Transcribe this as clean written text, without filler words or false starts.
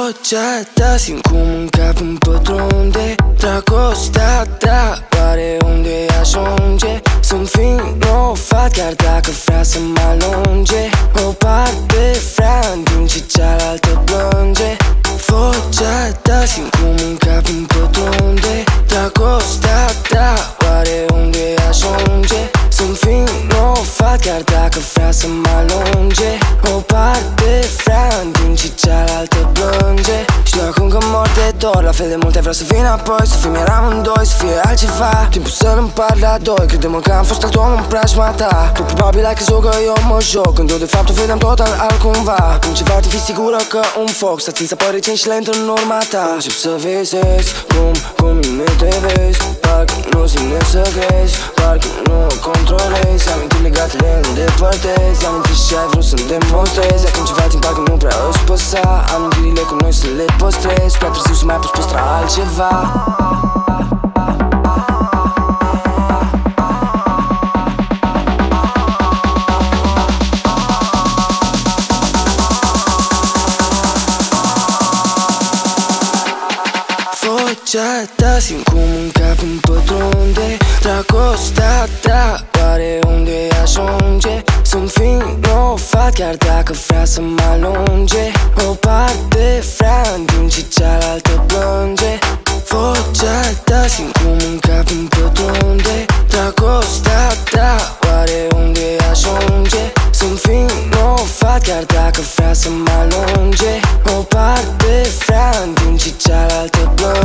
Vocea ta simt cum în cap îmi pătrunde. Dragostea ta, oare unde ajunge? Sunt vinovat chiar dacă vrea să mă alunge. O parte vrea în timp ce cealaltă plânge. Vocea ta simt cum în cap îmi pătrunde. Dragostea ta, oare unde ajunge? Sunt vinovat chiar dacă vrea să mă alunge. O parte vrea în timp ce cealaltă plânge. Știu acum că mor de dor, la fel de multe vreau să vin apoi. Să fim iar amândoi, să fie altceva. Timpul să-l împart la doi. Crede-mă că am fost alt om în preajma ta. Tu probabil ai crezut că eu mă joc, când eu de fapt o vedeam total altcumva. Cum ceva te fi sigură că un foc să ți se pare țin și lent în urma ta. Încep să visezi cum mine te vezi. Parcă nu ține să crezi, parcă nu o controlezi. Amintiri legate le îndepărtezi, amintiri și ai vrut să-mi demonstrezi. Acum ceva timp parcă nu prea îți păsa. Amintirile cu noi să le păstrezi, prea târziu să mai poți păstra altceva. Vocea ta simt cum în cap îmi pătrunde. Dragostea ta, oare unde ajunge? Sunt vinovat chiar dacă vrea să mă alunge. O parte vrea în timp ce cealaltă plânge. Vocea ta simt cum în cap îmi pătrunde. Dragostea ta, oare unde ajunge? Sunt vinovat chiar dacă vrea să mă alunge. O parte vrea în timp ce cealaltă plânge.